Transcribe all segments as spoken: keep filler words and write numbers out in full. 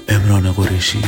امران قریشی.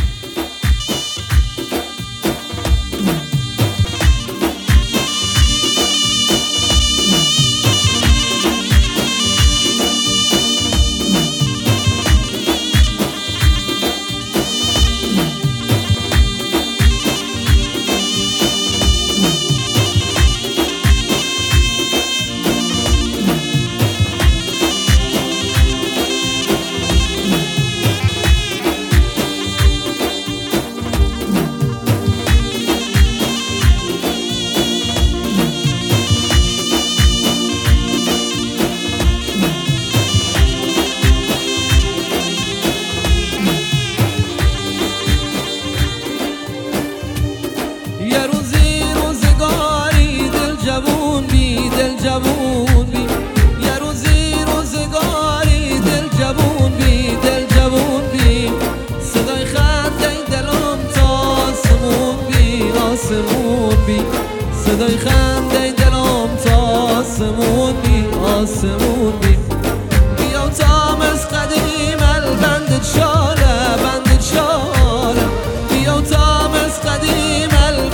یه روزی روزگاری دل جوون بی دل جوون بی یه روزی روزگاری دل جوون بی دل جوون بی صدای خنده دلم تا آسمون بی آسمون بی صدای خنده دلم تا آسمون بی آسمون بی بیا تا مز قدیم البند شاله بند شاله بیا تا مز قدیم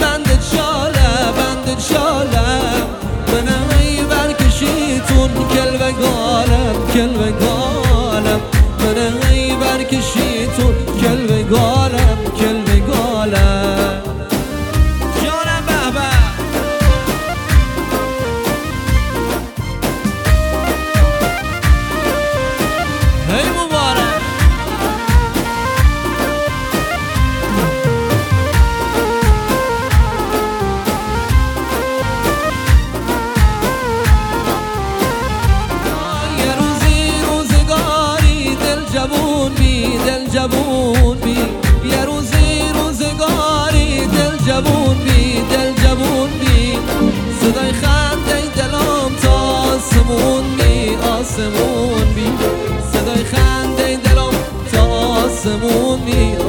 کلوه گالم کلوه گالم من ای برکشیتون کلوه گالم کلوه گالم جانم بابا هی مبارک جوون بی دل جوون بی یه روزی روزگاری دل جوون بی دل جوون بی صدای خنده دلم تا آسمون بی آسمون بی صدای خنده دلم تا آسمون بی